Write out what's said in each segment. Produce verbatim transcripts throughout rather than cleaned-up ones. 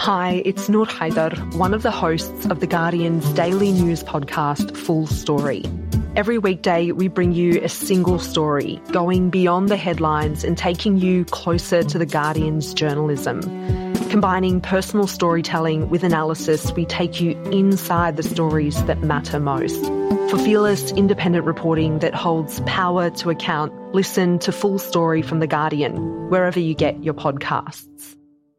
Hi, it's Noor Haider, one of the hosts of The Guardian's daily news podcast, Full Story. Every weekday, we bring you a single story, going beyond the headlines and taking you closer to The Guardian's journalism. Combining personal storytelling with analysis, we take you inside the stories that matter most. For fearless, independent reporting that holds power to account, listen to Full Story from The Guardian, wherever you get your podcasts.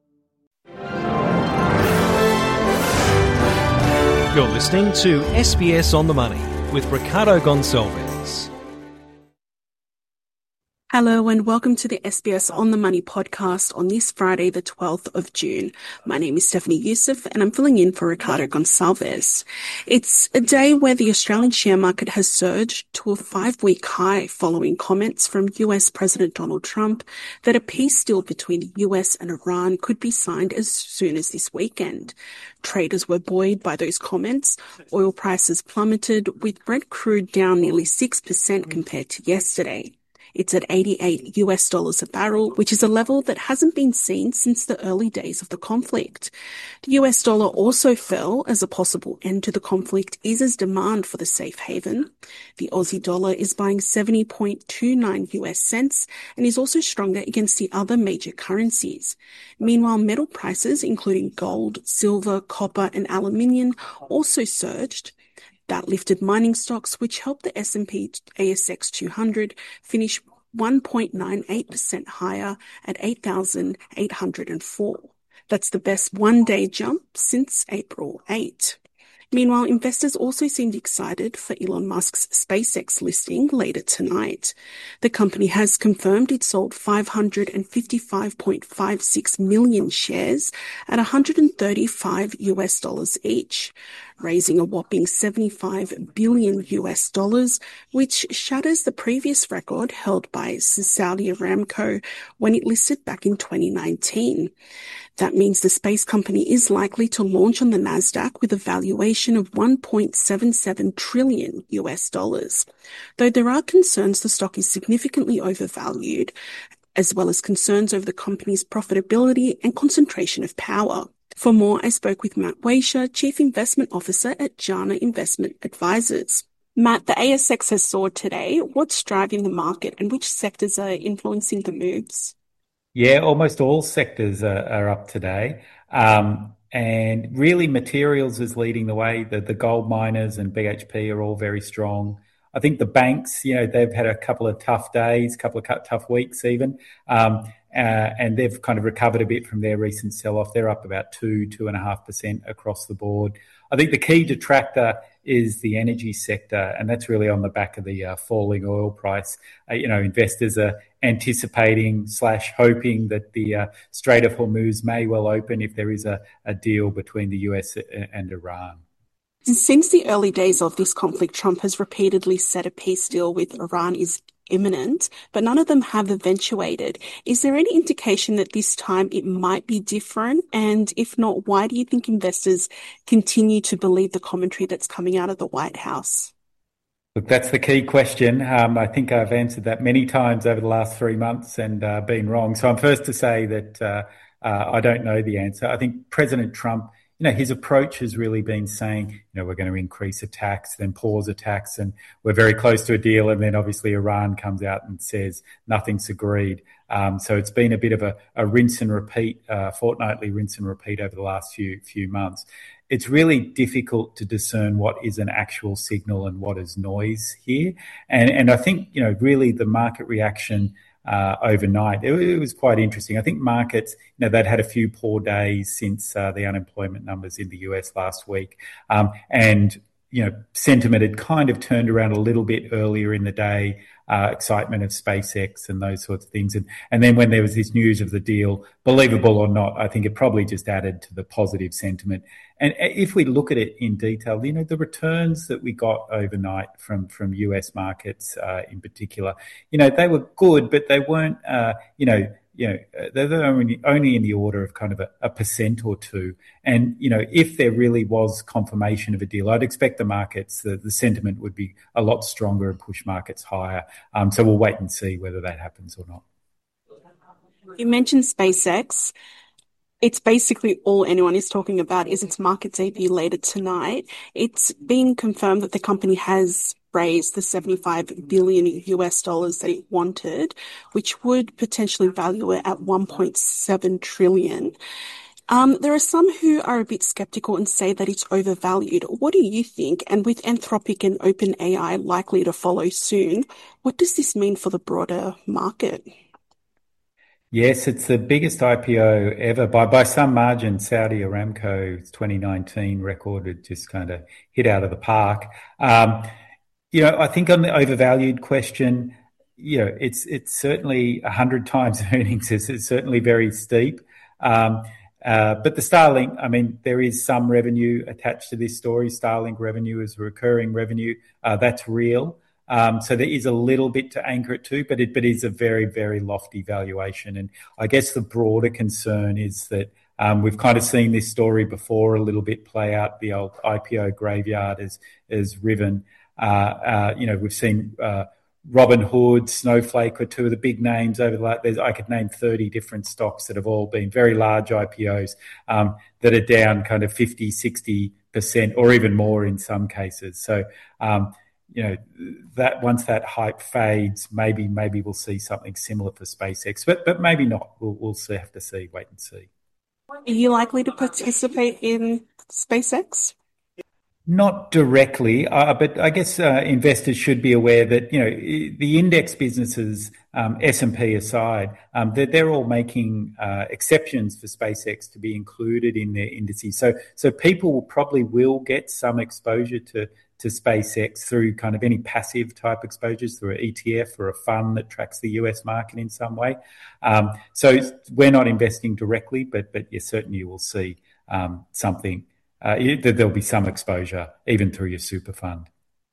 You're listening to S B S On The Money with Ricardo Gonçalves. Hello and welcome to the S B S On The Money podcast on this Friday, the twelfth of June. My name is Stephanie Youssef and I'm filling in for Ricardo Gonçalves. It's a day where the Australian share market has surged to a five-week high following comments from U S President Donald Trump that a peace deal between the U S and Iran could be signed as soon as this weekend. Traders were buoyed by those comments. Oil prices plummeted, with Brent crude down nearly six percent compared to yesterday. It's at eighty-eight U S dollars a barrel, which is a level that hasn't been seen since the early days of the conflict. The U S dollar also fell as a possible end to the conflict eases demand for the safe haven. The Aussie dollar is buying seventy point two nine U S cents and is also stronger against the other major currencies. Meanwhile, metal prices, including gold, silver, copper and aluminium, also surged. That lifted mining stocks, which helped the S and P A S X two hundred finish one point nine eight percent higher at eight thousand eight hundred four. That's the best one-day jump since April eighth. Meanwhile, investors also seemed excited for Elon Musk's SpaceX listing later tonight. The company has confirmed it sold five hundred fifty-five point five six million shares at one hundred thirty-five U S dollars each, raising a whopping seventy-five billion U S dollars, which shatters the previous record held by Saudi Aramco when it listed back in twenty nineteen. That means the space company is likely to launch on the Nasdaq with a valuation of one point seven seven trillion U S dollars. Though there are concerns the stock is significantly overvalued, as well as concerns over the company's profitability and concentration of power. For more, I spoke with Matt Weischer, Chief Investment Officer at Jana Investment Advisors. Matt, the A S X has soared today. What's driving the market and which sectors are influencing the moves? Yeah, almost all sectors are, are up today. Um, and really materials is leading the way. The, the gold miners and B H P are all very strong. I think the banks, you know, they've had a couple of tough days, a couple of tough weeks even. Um, uh, and they've kind of recovered a bit from their recent sell-off. They're up about two, two and a half percent across the board. I think the key detractor is the energy sector, and that's really on the back of the uh, falling oil price. Uh, you know, investors are anticipating slash hoping that the uh, Strait of Hormuz may well open if there is a, a deal between the U S and Iran. Since the early days of this conflict, Trump has repeatedly said a peace deal with Iran is imminent, but none of them have eventuated. Is there any indication that this time it might be different? And if not, why do you think investors continue to believe the commentary that's coming out of the White House? Look, that's the key question. Um, I think I've answered that many times over the last three months and uh, been wrong. So I'm first to say that uh, uh, I don't know the answer. I think President Trump, you know, his approach has really been saying, you know, we're going to increase attacks, then pause attacks, and we're very close to a deal. And then obviously Iran comes out and says nothing's agreed. Um, so it's been a bit of a, a rinse and repeat, uh, fortnightly rinse and repeat over the last few few months. It's really difficult to discern what is an actual signal and what is noise here. And and I think, you know, really the market reaction Uh, overnight. It, it was quite interesting. I think markets, you know, they'd had a few poor days since uh, the unemployment numbers in the U S last week. Um, and, you know, sentiment had kind of turned around a little bit earlier in the day, uh, excitement of SpaceX and those sorts of things. And, and then when there was this news of the deal, believable or not, I think it probably just added to the positive sentiment. And if we look at it in detail, you know, the returns that we got overnight from, from U S markets uh, in particular, you know, they were good, but they weren't, uh, you know, you know, they're only, only in the order of kind of a, a percent or two. And, you know, if there really was confirmation of a deal, I'd expect the markets, the, the sentiment would be a lot stronger and push markets higher. Um, so we'll wait and see whether that happens or not. You mentioned SpaceX. It's basically all anyone is talking about is its market debut later tonight. It's been confirmed that the company has raised the seventy-five billion U S dollars that it wanted, which would potentially value it at one point seven trillion. Um, there are some who are a bit skeptical and say that it's overvalued. What do you think? And with Anthropic and OpenAI likely to follow soon, what does this mean for the broader market? Yes, it's the biggest I P O ever by by some margin. Saudi Aramco's twenty nineteen record had just kind of hit out of the park. Um, you know, I think on the overvalued question, you know, it's it's certainly a hundred times earnings. It's, it's certainly very steep. Um, uh, but the Starlink, I mean, there is some revenue attached to this story. Starlink revenue is recurring revenue. Uh, that's real. Um, so there is a little bit to anchor it to, but it but is a very, very lofty valuation. And I guess the broader concern is that um, we've kind of seen this story before a little bit play out. The old I P O graveyard is is riven. Uh, uh, you know, we've seen uh, Robinhood, Snowflake are two of the big names over the last. There's, I could name thirty different stocks that have all been very large I P Os um, that are down kind of fifty, sixty percent or even more in some cases. So, um, you know, that once that hype fades, maybe maybe we'll see something similar for SpaceX, but but maybe not. We'll we'll see, have to see, wait and see. Are you likely to participate in SpaceX? Not directly, uh, but I guess uh, investors should be aware that, you know, the index businesses, um, S and P aside, um, they're, they're all making uh, exceptions for SpaceX to be included in their indices. So, so people probably will get some exposure to to SpaceX through kind of any passive type exposures through an E T F or a fund that tracks the U S market in some way. Um, so we're not investing directly, but but you certainly will see um, something. Uh, there'll be some exposure even through your super fund.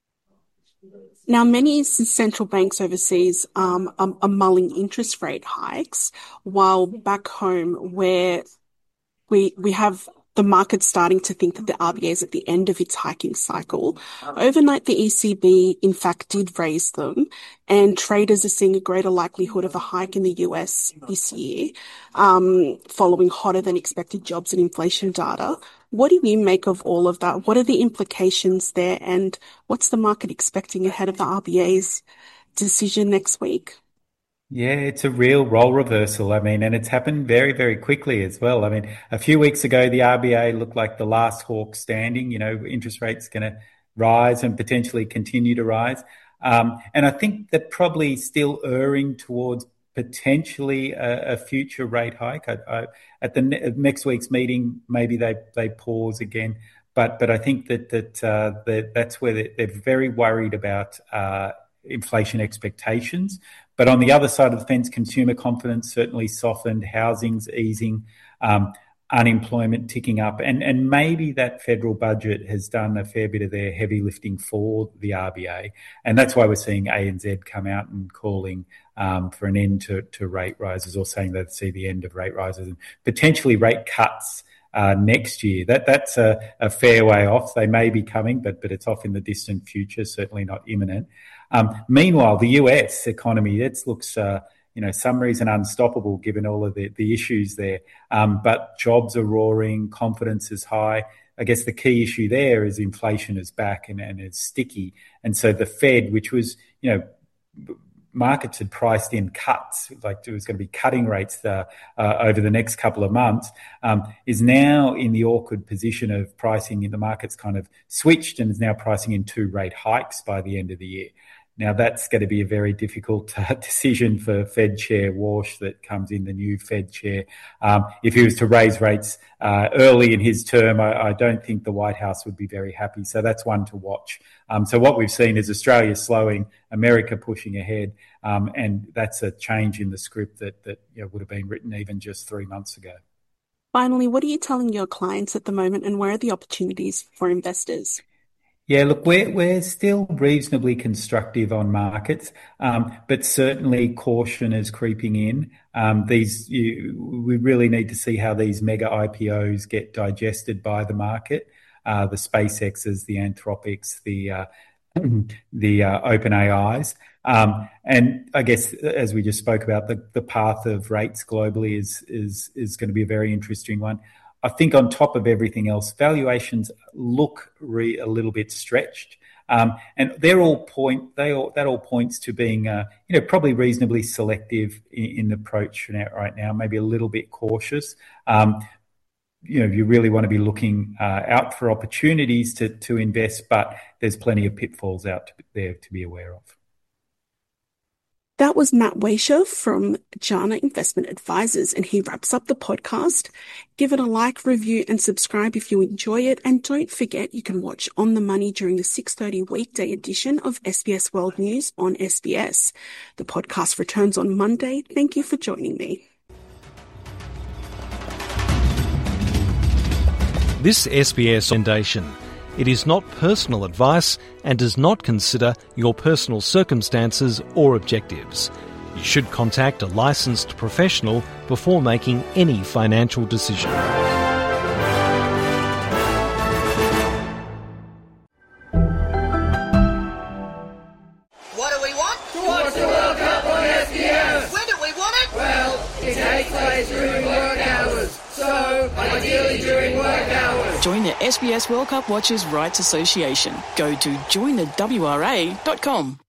Now, many central banks overseas um, are, are mulling interest rate hikes, while back home, where we we have the market starting to think that the R B A is at the end of its hiking cycle. Overnight, the E C B, in fact, did raise them, and traders are seeing a greater likelihood of a hike in the U S this year, um, following hotter than expected jobs and inflation data. What do you make of all of that? What are the implications there, and what's the market expecting ahead of the R B A's decision next week? Yeah, it's a real role reversal. I mean, and it's happened very, very quickly as well. I mean, a few weeks ago, the R B A looked like the last hawk standing. You know, interest rates going to rise and potentially continue to rise. Um, and I think they're probably still erring towards potentially a, a future rate hike. I, I, at the ne- next week's meeting, maybe they, they pause again. But but I think that that, uh, that that's where they're, they're very worried about uh, inflation expectations. But on the other side of the fence, consumer confidence certainly softened, housing's easing, um, unemployment ticking up, and, and maybe that federal budget has done a fair bit of their heavy lifting for the R B A. And that's why we're seeing A N Z come out and calling um, for an end to, to rate rises, or saying they'd see the end of rate rises and potentially rate cuts Uh, next year. That that's a, a fair way off. They may be coming, but but it's off in the distant future, certainly not imminent. Um, meanwhile, the U S economy, it looks, uh, you know, some reason unstoppable given all of the, the issues there. Um, but jobs are roaring, confidence is high. I guess the key issue there is inflation is back and, and it's sticky. And so the Fed, which was, you know, markets had priced in cuts, like it was going to be cutting rates uh, uh, over the next couple of months, um, is now in the awkward position of pricing in the market's kind of switched and is now pricing in two rate hikes by the end of the year. Now, that's going to be a very difficult uh, decision for Fed Chair Warsh that comes in, the new Fed Chair. Um, if he was to raise rates uh, early in his term, I, I don't think the White House would be very happy. So that's one to watch. Um, so what we've seen is Australia slowing, America pushing ahead, um, and that's a change in the script that, that you know, would have been written even just three months ago. Finally, what are you telling your clients at the moment, and where are the opportunities for investors? Yeah, look, we're we're still reasonably constructive on markets, um, but certainly caution is creeping in. Um, these you, we really need to see how these mega I P Os get digested by the market. Uh, the SpaceXs, the Anthropics, the uh, the uh, OpenAIs. Um, and I guess, as we just spoke about, the, the path of rates globally is, is, is going to be a very interesting one. I think on top of everything else, valuations look re- a little bit stretched. Um, and they're all point, they all, that all points to being, uh, you know, probably reasonably selective in, in the approach right now, maybe a little bit cautious. Um, you know, you really want to be looking uh, out for opportunities to, to invest, but there's plenty of pitfalls out there to be aware of. That was Matt Weischer from Jana Investment Advisors, and he wraps up the podcast. Give it a like, review, and subscribe if you enjoy it. And don't forget, you can watch On the Money during the six thirty weekday edition of S B S World News on S B S. The podcast returns on Monday. Thank you for joining me. This S B S Foundation. It is not personal advice and does not consider your personal circumstances or objectives. You should contact a licensed professional before making any financial decision. What do we want? To watch the World Cup on S B S! When do we want it? Well, it takes place during work hours, so ideally during work hours. Join the S B S World Cup Watchers Rights Association. Go to join the W R A dot com.